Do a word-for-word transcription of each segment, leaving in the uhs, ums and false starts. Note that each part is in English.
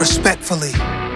respectfully.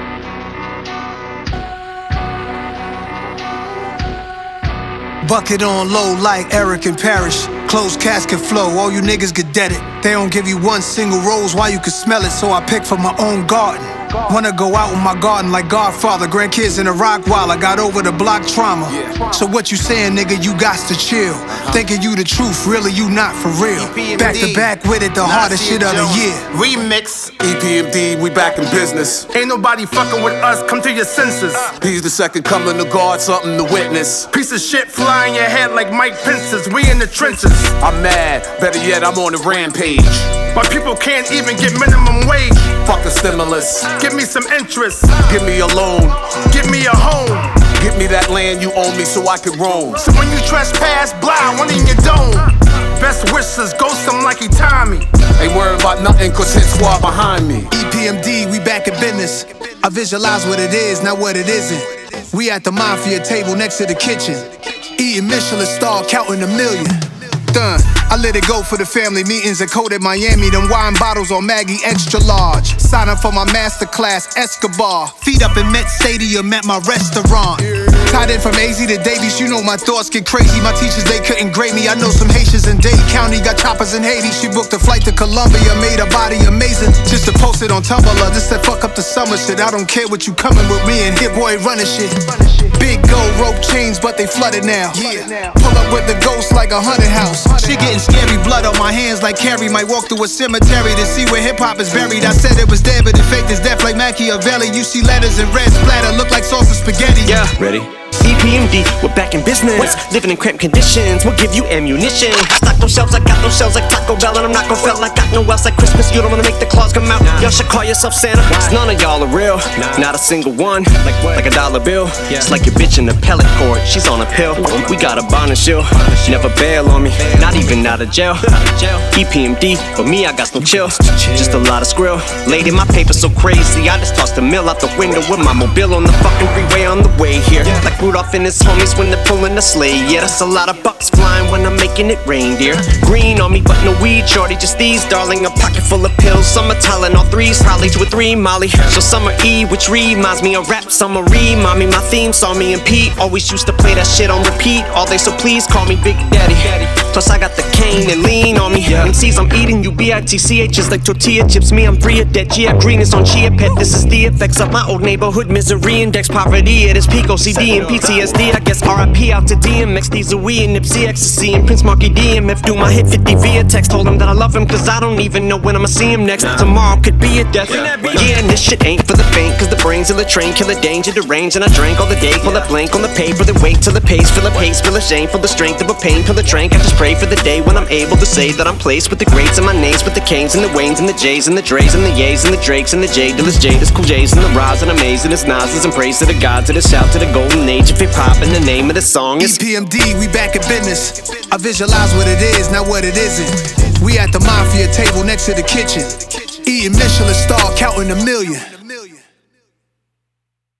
Bucket on low like Eric and Parrish. Closed casket flow, all you niggas get deaded. They don't give you one single rose, why you can smell it, so I pick from my own garden. Wanna go out in my garden like Godfather. Grandkids in a rock while I got over the block trauma. So what you saying, nigga, you got to chill. Thinking you the truth, really you not for real. Back to back with it, the hardest shit of the year. Remix. E P M D, we back in business. Ain't nobody fucking with us, come to your senses. He's the second coming to God, something to witness. Piece of shit flying your head like Mike Pence's. We in the trenches. I'm mad, better yet, I'm on a rampage. My people can't even get minimum wage. Fuck a stimulus. Give me some interest. Give me a loan. Give me a home. Give me that land you own me so I can roam. So when you trespass, blind, one in your dome. Best wishes, ghost him like he timed me. Ain't worried about nothing cause hit squad behind me. E P M D, we back in business. I visualize what it is, not what it isn't. We at the mafia table next to the kitchen. Eating Michelin star, counting a million. Done. I let it go for the family meetings at Code at Miami. Them wine bottles on Maggie extra large. Sign up for my masterclass, Escobar. Feet up in Met Stadium at my restaurant. Tied in from A Z to Davies, you know my thoughts get crazy. My teachers, they couldn't grade me. I know some Haitians in Dade County, got choppers in Haiti. She booked a flight to Colombia, made her body amazing. Just to post it on Tumblr, this that fuck up the summer shit. I don't care what you coming with me and Hit Boy running shit. Big gold rope chains, but they flooded now. Yeah. Pull up with the ghost like a haunted house. She getting scary, blood on my hands like Carrie. Might walk through a cemetery to see where hip hop is buried. I said it was dead, but it faked as death like Machiavelli. You see letters in red splatter, look like sauce of spaghetti. Yeah, ready? E P M D, we're back in business. Living in cramped conditions, we'll give you ammunition. Stock those shelves, I got those shells like Taco Bell, and I'm not gon' fail. I got no else like Christmas, you don't wanna make the claws come out. Y'all should call yourself Santa, cause none of y'all are real. Not a single one, like a dollar bill. It's like your bitch in the pellet court, she's on a pill. We got a bond and shield, never bail on me, not even out of jail. E P M D, but me, I got no chill, just a lot of skrill. Lady, my paper's so crazy, I just tossed the mill out the window with my mobile on the fucking freeway on the way here. Like Rudolph and his homies when they're pulling the sleigh. Yeah, that's a lot of bucks flying when I'm making it reindeer. Green on me, but no weed, shorty, just these, darling. A pocket full of pills, some are Tylenol threes, probably two or three Molly. So summer E, which reminds me of rap. Summer re, mommy, my theme saw me and Pete always used to play that shit on repeat all day. So please call me Big Daddy. Plus I got the cane and lean on me. M Cs I'm eating, you B I T C H is like tortilla chips. Me, I'm free of debt. Gia Green is on Chia Pet. This is the effects of my old neighborhood misery index. Poverty at its peak, O C D and P T S D. I guess R I P out to D M X. These are we and Nipsey, Ecstasy and Prince Marky D M F. Do my hit fifty via text. Told him that I love him cause I don't even know when I'ma see him next. Tomorrow could be a death. Yeah, and this shit ain't for the faint, cause the brains of the train kill a danger, deranged. And I drank all the day, pull a blank on the paper, then wait till the pace, fill a pace, fill a shame for the strength of a pain, pill a trank. I just pray for the day when I'm able to say that I'm placed with the greats and my names, with the Canes and the Waynes and the J's and the Dre's and the Ye's and the Drakes and the J Dillers, Jada's, Cool J's and the Roz and Amazing as Nas's, and praise to the gods, and a shout to the golden age of hip hop, and the name of the song is E P M D, we back in business. I visualize what it is, not what it isn't. We at the mafia table next to the kitchen, eating Michelin star, counting a million.